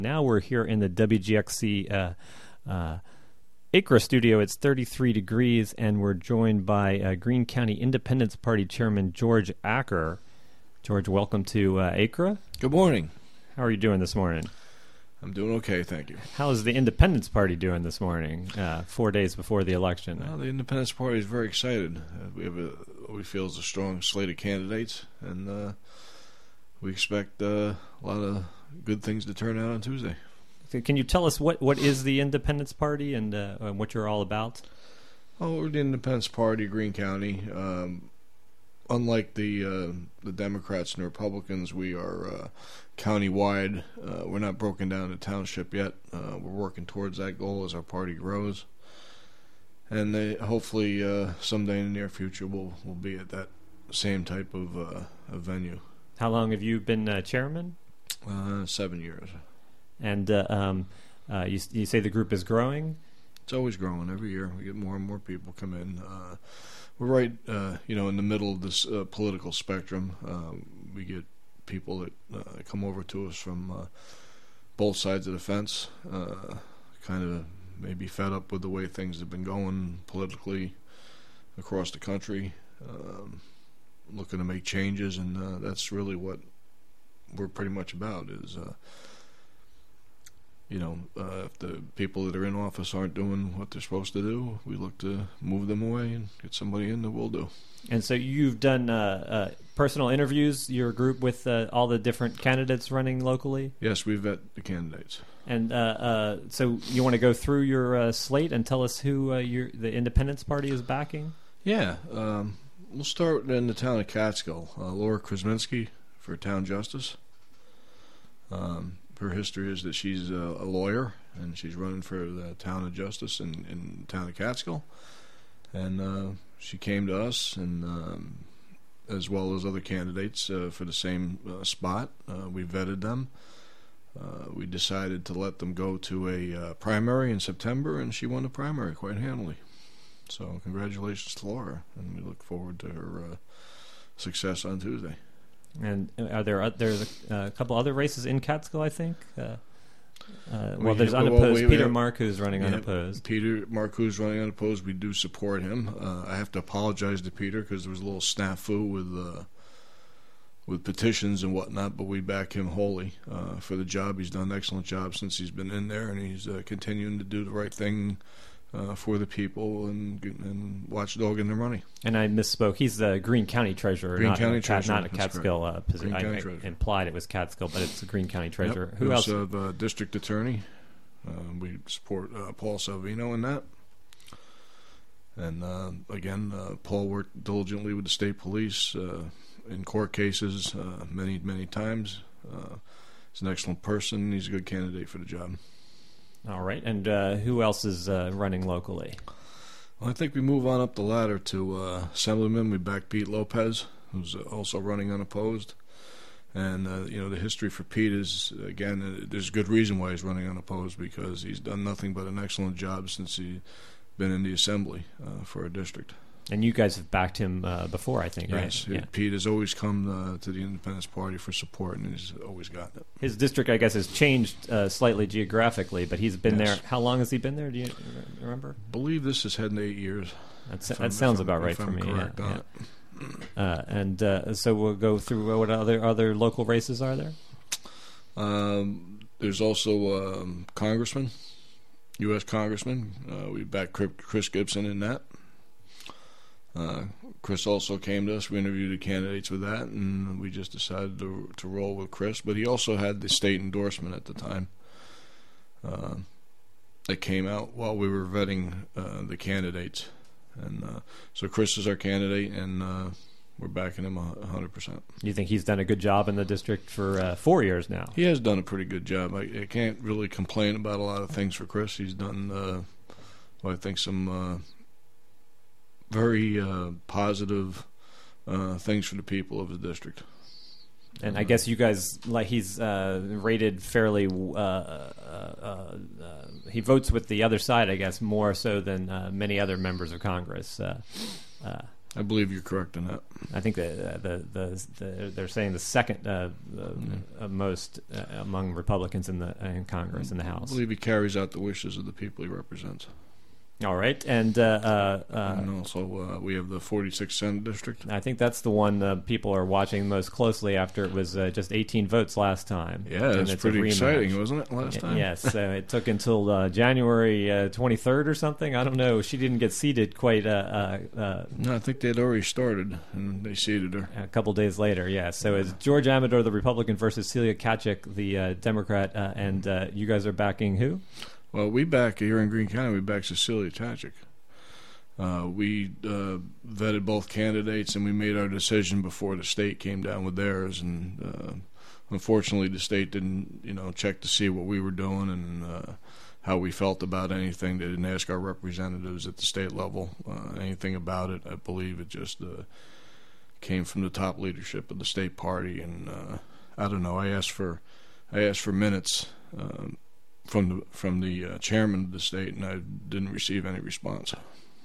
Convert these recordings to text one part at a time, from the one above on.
Now we're here in the WGXC Acra studio. It's 33 degrees, and we're joined by Greene County Independence Party Chairman George Acker. George, welcome to Acra. Good morning. How are you doing this morning? I'm doing okay, thank you. How is the Independence Party doing this morning, 4 days before the election? Well, the Independence Party is very excited. We have what we feel is a strong slate of candidates, and we expect a lot of good things to turn out on Tuesday. Can you tell us what is the Independence Party and what you're all about? Oh, we're the Independence Party, Greene County. Unlike the Democrats and Republicans, we are county-wide. We're not broken down to township yet. We're working towards that goal as our party grows. And hopefully someday in the near future we'll be at that same type of venue. How long have you been chairman? 7 years. And you say the group is growing? It's always growing. Every year we get more and more people come in. We're right, in the middle of this political spectrum. We get people that come over to us from both sides of the fence, kind of maybe fed up with the way things have been going politically across the country, looking to make changes, and that's really what we're pretty much about is, if the people that are in office aren't doing what they're supposed to do, we look to move them away and get somebody in that will do. And so you've done personal interviews, your group, with all the different candidates running locally? Yes, we vet the candidates. And so you want to go through your slate and tell us who the Independence Party is backing? Yeah. We'll start in the town of Catskill. Laura Krasminski for town justice. Her history is that she's a lawyer, and she's running for the town of justice in the town of Catskill. And she came to us, and as well as other candidates for the same spot. We vetted them. We decided to let them go to a primary in September, and she won the primary quite handily. So congratulations to Laura, and we look forward to her success on Tuesday. And there's a couple other races in Catskill, I think. There's unopposed Peter Mark, who's running unopposed. Peter Mark, who's running unopposed, we do support him. I have to apologize to Peter because there was a little snafu with petitions and whatnot, but we back him wholly for the job. He's done an excellent job since he's been in there, and he's continuing to do the right thing for the people and watchdog in their money. And I misspoke. He's the Greene County Treasurer, not a Catskill position. I implied it was Catskill, but it's the Greene County Treasurer. Yep. Who else? The District Attorney. We support Paul Salvino in that. And again, Paul worked diligently with the state police in court cases many, many times. He's an excellent person. He's a good candidate for the job. All right. And who else is running locally? Well, I think we move on up the ladder to Assemblyman. We back Pete Lopez, who's also running unopposed. And, the history for Pete is, again, there's good reason why he's running unopposed, because he's done nothing but an excellent job since he's been in the Assembly for our district. And you guys have backed him before, I think, right? Yes. Yeah. Pete has always come to the Independence Party for support, and he's always gotten it. His district, I guess, has changed slightly geographically, but he's been there. How long has he been there? Do you remember? I believe this is heading 8 years. That sounds about right for me. So we'll go through what other local races are there? There's also Congressman, U.S. Congressman. We back Chris Gibson in that. Chris also came to us. We interviewed the candidates with that, and we just decided to roll with Chris. But he also had the state endorsement at the time that came out while we were vetting the candidates. And so Chris is our candidate, and we're backing him 100%. You think he's done a good job in the district for 4 years now? He has done a pretty good job. I can't really complain about a lot of things for Chris. He's done, I think, some very positive things for the people of the district. And I guess you guys, he's rated fairly, he votes with the other side, I guess, more so than many other members of Congress. I believe you're correct in that. I think they're saying the second most among Republicans in Congress, in the House. I believe he carries out the wishes of the people he represents. All right, and also we have the 46th Senate District. I think that's the one people are watching most closely after it was just 18 votes last time. Yeah, it's pretty exciting, wasn't it, last time? Yes, it took until January 23rd or something. I don't know. She didn't get seated quite. No, I think they'd already started, and they seated her. A couple days later, yeah. So it's George Amador, the Republican, versus Celia Kachik, the Democrat, and you guys are backing who? Well, we back here in Greene County. We back Cecilia Kachik. We vetted both candidates, and we made our decision before the state came down with theirs. And unfortunately, the state didn't, check to see what we were doing and how we felt about anything. They didn't ask our representatives at the state level anything about it. I believe it just came from the top leadership of the state party, and I don't know. I asked for minutes. From the chairman of the state, and I didn't receive any response.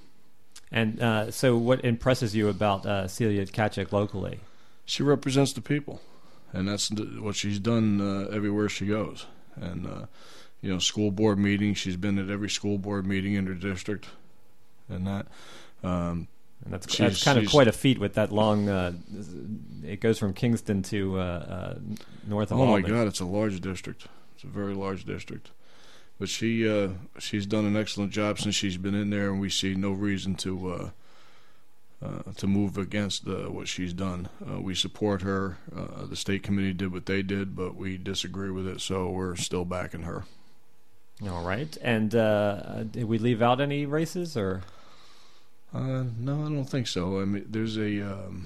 And so what impresses you about Celia Kachik locally? She represents the people, and that's what she's done everywhere she goes. And, school board meetings, she's been at every school board meeting in her district, and that. And that's kind of quite a feat with that long. It goes from Kingston to north of Albany. Oh, my God, it's a large district. It's a very large district. But she's done an excellent job since she's been in there, and we see no reason to move against what she's done. We support her. The state committee did what they did, but we disagree with it, so we're still backing her. All right. And did we leave out any races, or? No, I don't think so. I mean, there's a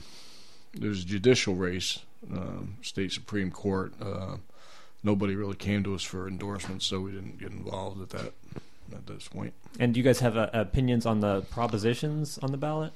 judicial race, state Supreme Court. Nobody really came to us for endorsements, so we didn't get involved at this point. And do you guys have opinions on the propositions on the ballot?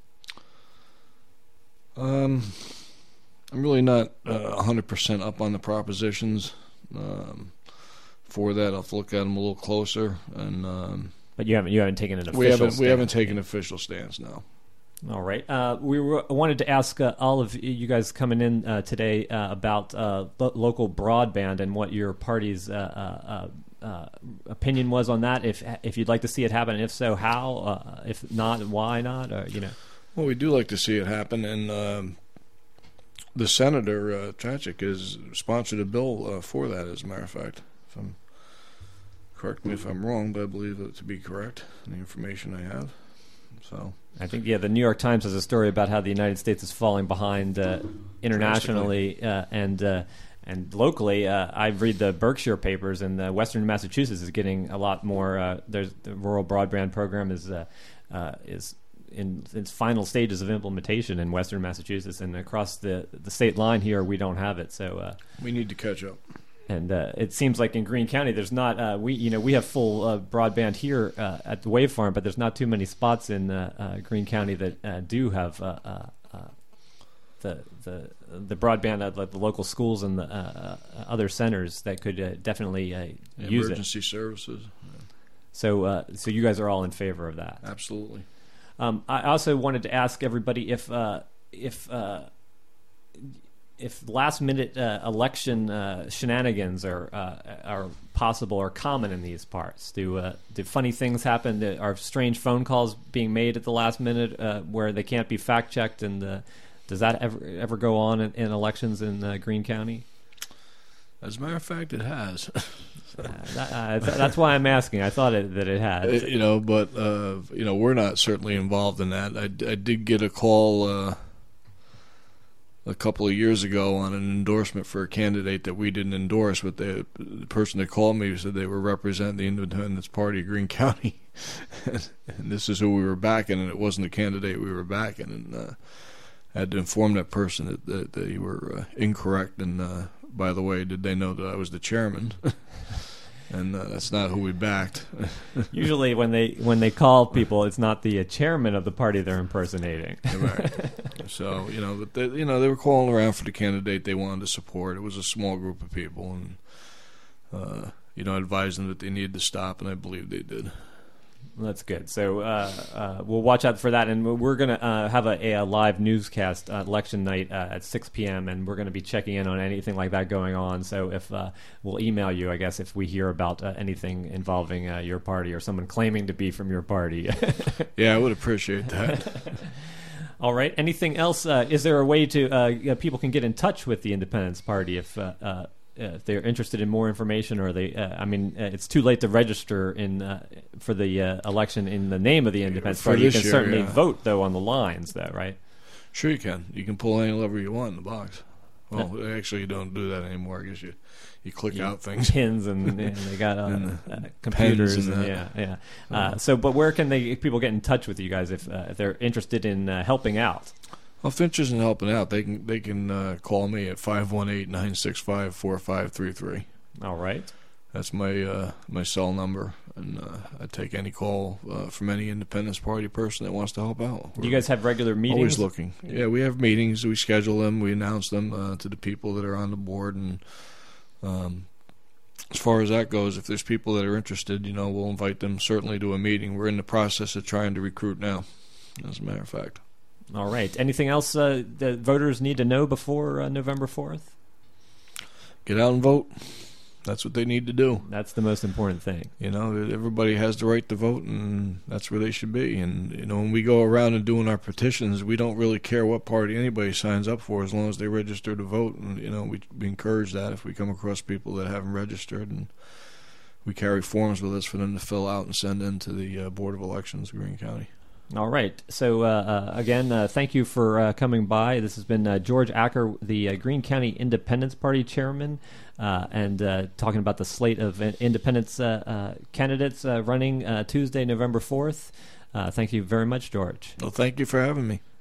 I'm really not 100% up on the propositions. For that, I'll have to look at them a little closer. And but you haven't taken an official stance. We haven't taken an official stance, no. All right. We wanted to ask all of you guys coming in today about local broadband and what your party's opinion was on that. If you'd like to see it happen, and if so, how? If not, why not? Or, Well, we do like to see it happen, and the Senator Kachik has sponsored a bill for that. As a matter of fact, correct me if I'm wrong, but I believe it to be correct. The information I have. So I think the New York Times has a story about how the United States is falling behind internationally and locally. I read the Berkshire papers, and Western Massachusetts is getting a lot more. There's the rural broadband program is in its final stages of implementation in Western Massachusetts, and across the state line here we don't have it. So we need to catch up. And it seems like in Greene County, there's not we have full broadband here at the Wave Farm, but there's not too many spots in Greene County that do have the broadband at the local schools and the other centers that could definitely use it. Emergency services. Yeah. So you guys are all in favor of that? Absolutely. I also wanted to ask everybody if last-minute election shenanigans are possible or common in these parts. Do funny things happen? Are strange phone calls being made at the last minute where they can't be fact-checked? And does that ever go on in elections in Greene County? As a matter of fact, it has. That's why I'm asking. I thought that it had. But we're not certainly involved in that. I did get a call a couple of years ago on an endorsement for a candidate that we didn't endorse, but the person that called me said they were representing the Independence Party of Greene County, and this is who we were backing, and it wasn't the candidate we were backing, and I had to inform that person that they were incorrect, and by the way, did they know that I was the chairman? And that's not who we backed. Usually, when they call people, it's not the chairman of the party they're impersonating. Right. So but they were calling around for the candidate they wanted to support. It was a small group of people, and I advised them that they needed to stop, and I believe they did. That's good. So we'll watch out for that, and we're going to have a live newscast election night at 6 p.m., and we're going to be checking in on anything like that going on. So if we'll email you, I guess, if we hear about anything involving your party or someone claiming to be from your party. Yeah, I would appreciate that. All right. Anything else? Is there a way to people can get in touch with the Independence Party if they're interested in more information, or they? It's too late to register for the election in the name of the Independence Party. You can certainly vote though on the lines, though, right? Sure, you can. You can pull any lever you want in the box. Well, actually, you don't do that anymore. I guess you click out things, pins, and they got computers, but where can people get in touch with you guys if they're interested in helping out? Well, if they're interested in helping out, they can call me at 518-965-4533. All right. That's my cell number, and I take any call from any Independence Party person that wants to help out. Do you guys have regular meetings? Always looking. Yeah, we have meetings. We schedule them. We announce them to the people that are on the board, and as far as that goes, if there's people that are interested, we'll invite them certainly to a meeting. We're in the process of trying to recruit now, as a matter of fact. All right. Anything else that voters need to know before November 4th? Get out and vote. That's what they need to do. That's the most important thing. Everybody has the right to vote, and that's where they should be. And, when we go around and doing our petitions, we don't really care what party anybody signs up for as long as they register to vote. And, we encourage that if we come across people that haven't registered. And we carry forms with us for them to fill out and send in to the Board of Elections, Greene County. All right. So, again, thank you for coming by. This has been George Acker, the Greene County Independence Party chairman, and talking about the slate of independence candidates running Tuesday, November 4th. Thank you very much, George. Well, thank you for having me.